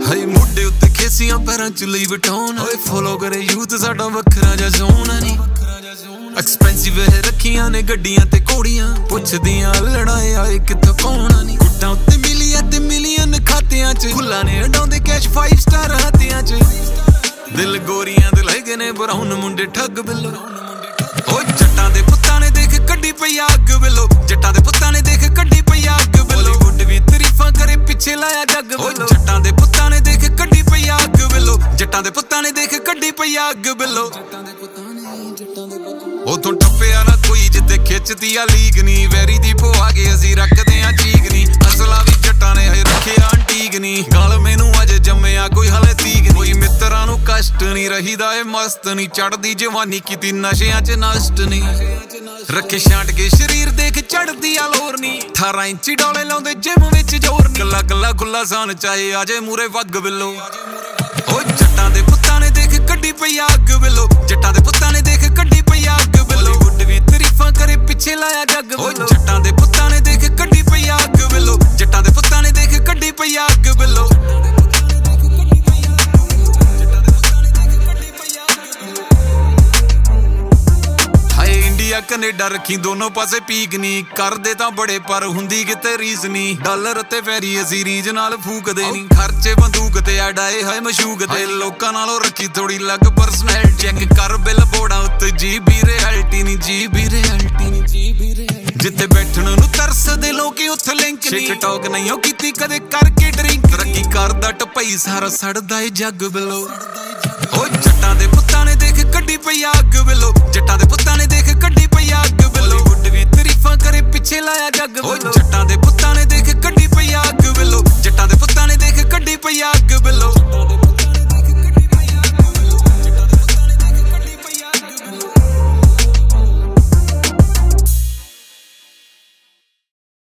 ਹਾਏ ਮੁੰਡੇ ਉੱਤੇ ਖੇਸੀਆਂ ਪੈਰਾਂ ਚ ਲਈ ਵਟਾਉਣ ਓਏ ਫੋਲੋ ਕਰੇ ਯੂਥ ਸਾਡਾ ਵੱਖਰਾ ਜਿਹਾ ਜ਼ੋਨ ਨਹੀਂ ਐਕਸਪੈਂਸਿਵ ਹੈ ਰੱਖੀਆਂ ਨੇ ਗੱਡੀਆਂ ਤੇ ਘੋੜੀਆਂ ਪੁੱਛਦੀਆਂ ਲੜਾਏ ਆਏ ਕਿੱਥੋਂ ਕੌਣ ਨਹੀਂ ਗੁੱਟਾਂ ਉੱਤੇ ਮਿਲੀਅਨ ਖਾਤਿਆਂ ਚ ਫੁੱਲਾਂ ਨੇ ਅਡਾਉਂਦੇ ਕੈਸ਼ 5 ਸਟਾਰ ਹੱਥਿਆਂ ਚ ਦਿਲ ਗੋਰੀਆਂ ਦੇ ਲੈ ਗਏ ਨੇ ਬਰਾਉਨ ਮੁੰਡੇ ਠੱਗ ਬਿੱਲੋ ਓ ਜੱਟਾਂ ਦੇ ਪੁੱਤਾਂ ਨੇ ਦੇਖ ਕੱਢੀ ਪਈ ਅੱਗ ਬਿੱਲੋ ਜੱਟਾਂ ਦੇ ਪੁੱਤਾਂ ਨੇ ਦੇਖ ਕੱਢੀ ਪਈ ਅੱਗ ਬਿੱਲੋ ਬਾਲੀਵੁੱਡ ਵੀ ਤਾਰੀਫਾਂ ਕਰੇ ਪਿੱਛੇ ਲਾਇਆ ਜੱਗ ਬਿੱਲੋ ਜੱਟਾਂ ਦੇ ਪੁੱਤਾਂ ਨੇ ਦੇਖ ਕੱਢੀ ਪਈ ਅੱਗ ਬਿੱਲੋ ਜੱਟਾਂ ਦੇ ਪੁੱਤਾਂ ਨੇ ਦੇਖ ਕੱਢੀ ਪਈ ਅੱਗ ਬਿੱਲੋ ਉਥੋਂ ਟੱਪਿਆ ਨਾ ਕੋਈ ਜਿੱਥੇ ਖਿੱਚਦੀ ਆ ਲੀਗ ਨੀ ਵੈਰੀ ਦੀ ਪਵਾ ਕੇ ਅਸੀਂ ਰੱਖਦੇ ਆ ਚੀਕ ਨੀ ਅਸਲਾ ਵੀ ਜੱਟਾਂ ਨੇ ਹਜੇ ਰੱਖਿਆ ਅੰਟੀਕ ਨੀ ਗਲ ਮੈਨੂੰ ਅਜੇ ਜੰਮਿਆ ਕੋਈ ਹਲੇ ਤੀਕ ਕੋਈ ਮਿੱਤਰਾਂ ਨੂੰ ਕਸ਼ਟ ਨੀ ਰਹੀਦਾ ਏ ਮਸਤ ਨੀ ਚੜਦੀ ਜਵਾਨੀ ਕੀਤੀ ਨਸ਼ਿਆਂ ਚ ਨਸ਼ਟ ਨੀ ਰੱਖੇ ਛਾਂਟ ਕੇ ਸਰੀਰ ਦੇਖ ਚੜਦੀ ਆ ਲੋਰ ਨੀ 18 ਇੰਚੀ ਡੋਲੇ ਲਾਉਂਦੇ ਜਿਮ ਵਿੱਚ ਜ਼ੋਰ ਨੀ ਗੱਲਾ ਗੁੱਲਾ ਸਾਨ ਚਾਹੇ ਆਜੇ ਮੂਰੇ ਵੱਗ ਬਿੱਲੋ ਓ ਜੱਟਾਂ ਦੇ ਪੁੱਤਾਂ ਨੇ ਦੇਖ ਕੱਢੀ ਪਈ ਅੱਗ ਬਿੱਲੋ ਜੱਟਾਂ ਦੇ ਪੁੱਤਾਂ ਨੇ ਦੇਖ ਕੱਢੀ ਪਈ ਅੱਗ ਬਿੱਲੋ ਬਾਲੀਵੁੱਡ ਵੀ ਤਾਰੀਫਾਂ ਕਰੇ ਪਿੱਛੇ ਲਾਇਆ ਜੱਗ ਬਿੱਲੋ ਜੱਟਾਂ ਦੇ ਪੁੱਤਾਂ ਨੇ ਦੇਖ ਕੱਢੀ ਪਈ ਅੱਗ ਬਿੱਲੋ ਜੱਟਾਂ ਦੇ ਪੁੱਤਾਂ ਨੇ ਦੇਖ ਕੱਢੀ ਪਈ ਅੱਗ ਬਿੱਲੋ ਕੈਨੇਡਾ ਰੱਖੀ ਦੋਨੋਂ ਪਾਸੇ ਪੀਕ ਨੀ ਕਰਦੇ ਤਾਂ ਬੜੇ ਪਰ ਹੁੰਦੀ ਕਿਤੇ ਰੀਸ ਨੀ ਡਾਲਰ ਤੇ ਫੈਰੀ ਅਸੀਂ ਰੀਜ ਨਾਲ ਫੂਕਦੇ ਨੀ ਖਰਚੇ ਬੰਦੂਕ ਤੇ ਅਡਾਏ ਹਾਏ ਮਸ਼ੂਕ ਤੇ ਲੋਕਾਂ ਨਾਲੋਂ ਰੱਖੀ ਥੋੜੀ ਲੱਗ ਪਰਸਨੈਲ ਚੈੱਕ ਕਰ ਬਿੱਲ ਬੋਰਡਾਂ ਉੱਤੇ ਜੀਬੀ ਰਿਐਲਿਟੀ ਨੀ ਜਿੱਥੇ ਬੈਠਣ ਨੂੰ ਤਰਸਦੇ ਲੋਕੀ ਉੱਥੇ ਲਿੰਕ ਨੀ ਟਿਕਟੌਕ ਨਹੀਂ ਉਹ ਕੀਤੀ ਕਦੇ ਕਰਕੇ ਡਰਿੰਕ ਤਰੱਕੀ ਕਰਦਾ ਟਪਈ ਸਾਰਾ ਸੜਦਾ ਏ ਜੱਗ ਬਿੱਲੋ ਓ ਜੱਟਾਂ ਦੇ ਪੁੱਤਾਂ ਨੇ ਦੇਖ ਕੱਢੀ ਪਈ ਅੱਗ ਬਿੱਲੋ ਜੱਟਾਂ ਦੇ ਪੁੱਤਾਂ ਨੇ ਦੇਖ ਕੱਢੀ ਪਈ ਅੱਗ ਬਿੱਲੋ ਬਾਲੀਵੁੱਡ ਵੀ ਤਾਰੀਫਾਂ ਕਰੇ ਪਿੱਛੇ ਲਾਇਆ ਜੱਗ ਬਿੱਲੋ ਓ ਜੱਟਾਂ ਦੇ ਪੁੱਤਾਂ ਨੇ ਦੇਖ ਕੱਢੀ ਪਈ ਅੱਗ ਬਿੱਲੋ ਜੱਟਾਂ ਦੇ ਪੁੱਤਾਂ ਨੇ ਦੇਖ ਕੱਢੀ ਪਈ ਅੱਗ ਬਿੱਲੋ